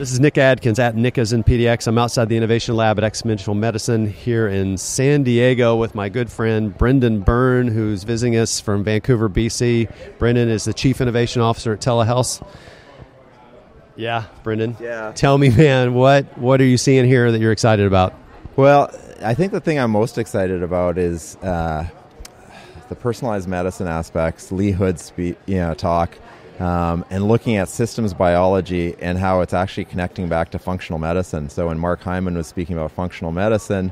This is Nick Adkins at Nick's in PDX. I'm outside the Innovation Lab at Exponential Medicine here in San Diego with my good friend Brendan Byrne, who's visiting us from Vancouver, BC. Brendan is the Chief Innovation Officer at Telehealth. Yeah, Brendan. Yeah. Tell me, man, what are you seeing here that you're excited about? Well, I think the thing I'm most excited about is the personalized medicine aspects, Lee Hood's talk, and looking at systems biology and how it's actually connecting back to functional medicine. So when Mark Hyman was speaking about functional medicine,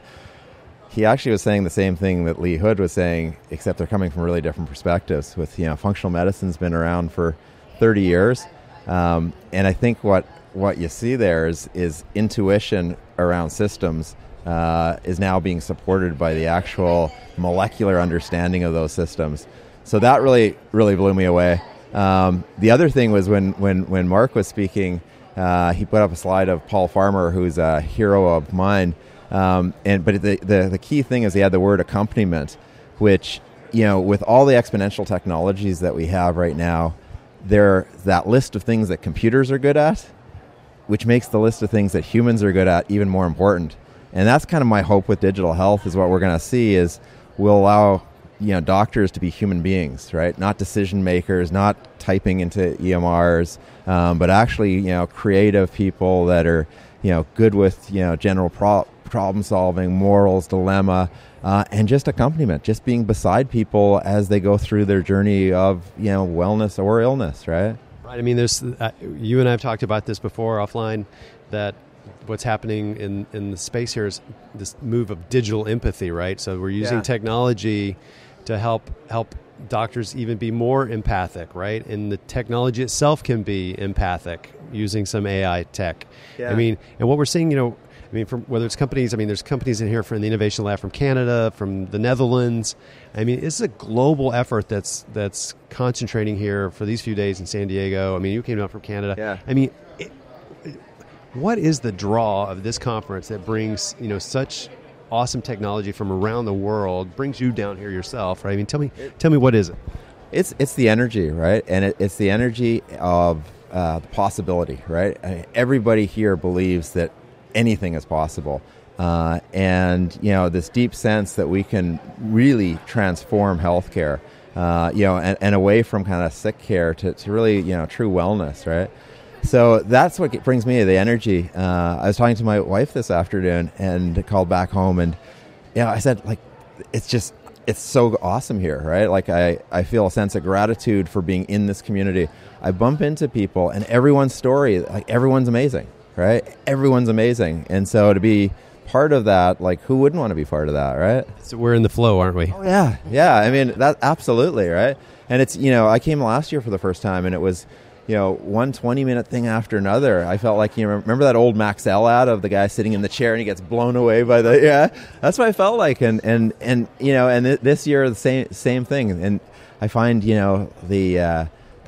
he actually was saying the same thing that Lee Hood was saying, except they're coming from really different perspectives. With functional medicine's been around for 30 years, and I think what you see there is intuition around systems is now being supported by the actual molecular understanding of those systems. So that really blew me away. The other thing was when Mark was speaking, he put up a slide of Paul Farmer, who's a hero of mine. But the key thing is he had the word accompaniment, which, with all the exponential technologies that we have right now, that list of things that computers are good at, which makes the list of things that humans are good at even more important. And that's kind of my hope with digital health, is what we're going to see is we'll allow doctors to be human beings, right? Not decision makers, not typing into EMRs, but actually, creative people that are, good with, general problem solving, morals, dilemma, and just accompaniment, just being beside people as they go through their journey of, wellness or illness, right? Right. I mean, there's you and I have talked about this before offline, that what's happening in the space here is this move of digital empathy, right? So we're using technology to help doctors even be more empathic, right? And the technology itself can be empathic using some AI tech. Yeah. I mean, and what we're seeing, from whether it's companies, there's companies in here from the Innovation Lab from Canada, from the Netherlands. It's a global effort that's concentrating here for these few days in San Diego. You came out from Canada. Yeah. What is the draw of this conference that brings, such awesome technology from around the world, brings you down here yourself, right? Tell me what is it? It's the energy, right? And it's the energy of the possibility, right? Everybody here believes that anything is possible. And this deep sense that we can really transform healthcare, and away from kind of sick care to really, true wellness, right? So that's what brings me the energy. I was talking to my wife this afternoon and called back home, and I said, it's so awesome here, right? I feel a sense of gratitude for being in this community. I bump into people, and everyone's story, everyone's amazing, right? Everyone's amazing. And so to be part of that, who wouldn't want to be part of that, right? So we're in the flow, aren't we? Oh, yeah. Yeah, that absolutely, right? And it's, I came last year for the first time, and it was, one 20-minute thing after another. I felt like, remember that old Maxell ad of the guy sitting in the chair and he gets blown away by that's what I felt like. And this year, the same thing. And I find, the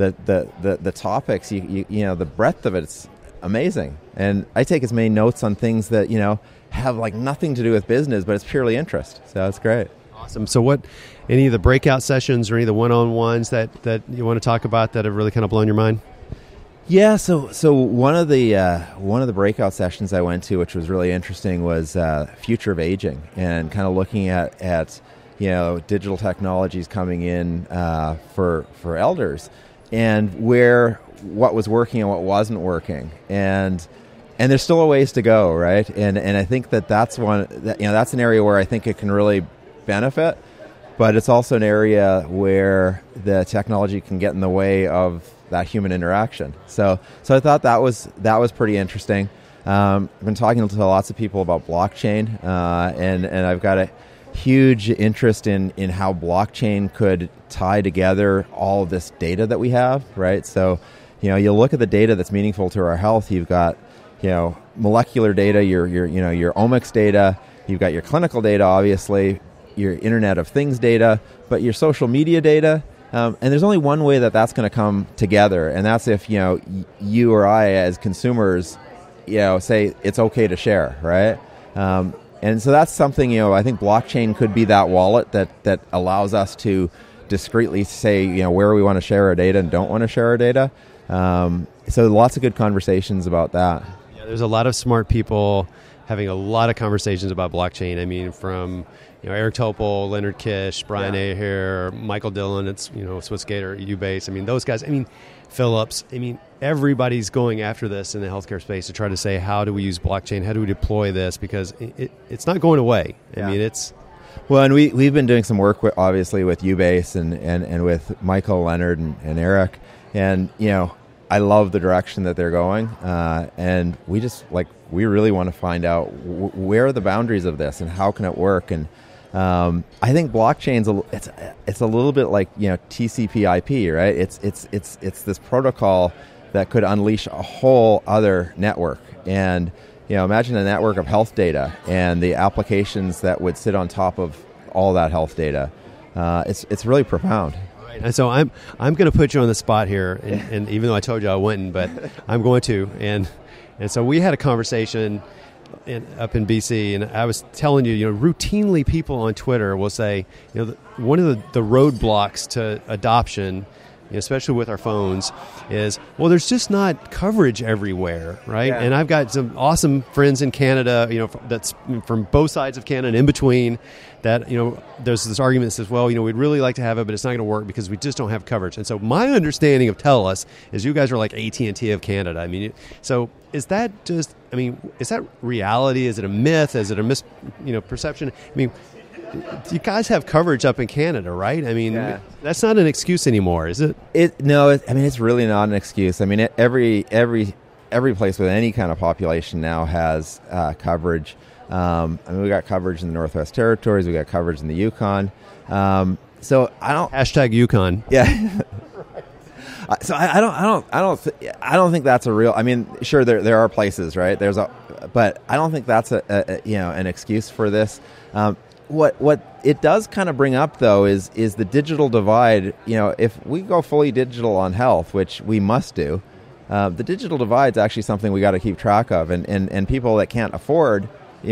topics, the breadth of it's amazing. And I take as many notes on things that, have nothing to do with business, but it's purely interest. So it's great. Awesome. So any of the breakout sessions or any of the one-on-ones that you want to talk about that have really kind of blown your mind? Yeah. So one of the breakout sessions I went to, which was really interesting, was future of aging, and kind of looking at digital technologies coming in for elders, and what was working and what wasn't working, and there's still a ways to go, right? And I think that's that's an area where I think it can really benefit, but it's also an area where the technology can get in the way of that human interaction. So I thought that was pretty interesting. I've been talking to lots of people about blockchain, and I've got a huge interest in how blockchain could tie together all of this data that we have, right? So, you look at the data that's meaningful to our health. You've got, molecular data, your omics data. You've got your clinical data, obviously, your Internet of Things data, but your social media data. And there's only one way that's going to come together, and that's if, you or I as consumers, say it's okay to share, right? And so that's something, I think blockchain could be that wallet that allows us to discreetly say, where we want to share our data and don't want to share our data. So lots of good conversations about that. There's a lot of smart people having a lot of conversations about blockchain. I mean, from Eric Topol, Leonard Kish, Brian Aher, Michael Dillon, it's Swissgate, Ubase. I mean, those guys. I mean, Phillips. I mean, everybody's going after this in the healthcare space to try to say, how do we use blockchain? How do we deploy this? Because it's not going away. I mean, it's... Well, and we've been doing some work, obviously, with Ubase and with Michael, Leonard, and Eric. And, I love the direction that they're going. And we really want to find out where are the boundaries of this and how can it work. And I think blockchain's it's a little bit like TCP/IP, right? It's this protocol that could unleash a whole other network. And imagine a network of health data and the applications that would sit on top of all that health data. It's really profound. Right. And so I'm going to put you on the spot here, and even though I told you I wouldn't, but I'm going to. And so we had a conversation up in BC, and I was telling you, routinely people on Twitter will say, one of the roadblocks to adoption, especially with our phones, is, well, there's just not coverage everywhere, right? Yeah. And I've got some awesome friends in Canada, that's from both sides of Canada and in between, that, there's this argument that says, well, we'd really like to have it, but it's not going to work because we just don't have coverage. And so my understanding of TELUS is you guys are like AT&T of Canada. I mean, so is that is that reality? Is it a myth? Is it a perception? I mean, you guys have coverage up in Canada, right? I mean, that's not an excuse anymore, is it? No, it's really not an excuse. I mean, every place with any kind of population now has coverage. We got coverage in the Northwest Territories. We got coverage in the Yukon. So I don't #Yukon. Yeah. So I don't think that's a real. I mean, sure there are places, right? But I don't think that's an excuse for this. What it does kind of bring up, though, is the digital divide. If we go fully digital on health, which we must do, the digital divide is actually something we got to keep track of. And people that can't afford,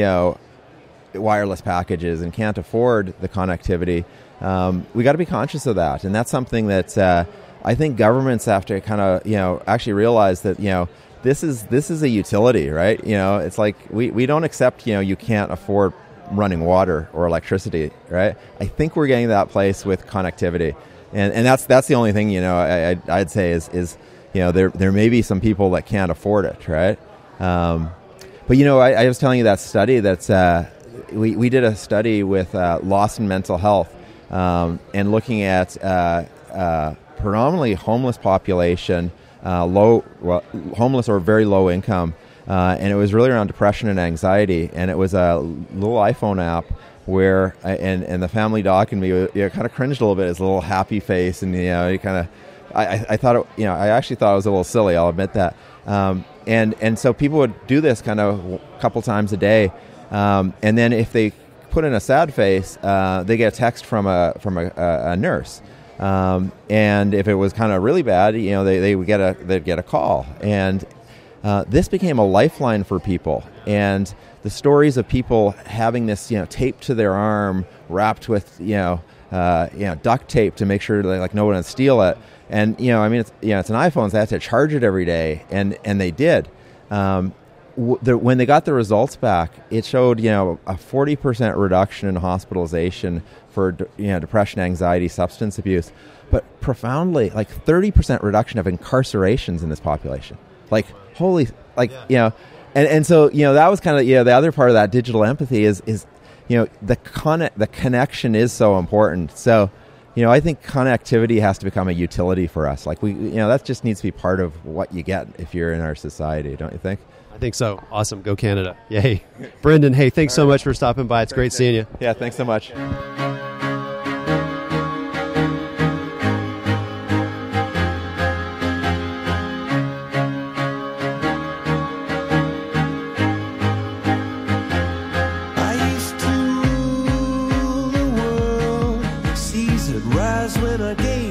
wireless packages and can't afford the connectivity, we got to be conscious of that. And that's something that I think governments have to kind of, actually realize that, this is a utility, right? It's like we don't accept, you can't afford running water or electricity, right? I think we're getting to that place with connectivity, and that's the only thing I'd say is there may be some people that can't afford it, right? But I was telling you that study that we did a study with Lawson Mental Health and looking at predominantly homeless population, homeless or very low income. And it was really around depression and anxiety, and it was a little iPhone app where, and the family doc and me, kind of cringed a little bit. His little happy face, and he kind of, I thought it, I actually thought it was a little silly. I'll admit that. And so people would do this kind of a couple times a day, and then if they put in a sad face, they get a text from a nurse. And if it was kind of really bad, they'd get a call. And this became a lifeline for people, and the stories of people having this, taped to their arm, wrapped with, duct tape to make sure that no one would steal it. And it's an iPhone, so they had to charge it every day, and they did. When they got the results back, it showed a 40% reduction in hospitalization for depression, anxiety, substance abuse, but profoundly 30% reduction of incarcerations in this population. And so that was kind of the other part of that digital empathy is the connection is so important. So I think connectivity has to become a utility for us. That just needs to be part of what you get if you're in our society, don't you think? I think so. Awesome. Go Canada. Yay. Brendan, hey, thanks so much for stopping by. It's great seeing you. Yeah, thanks so much. When I gave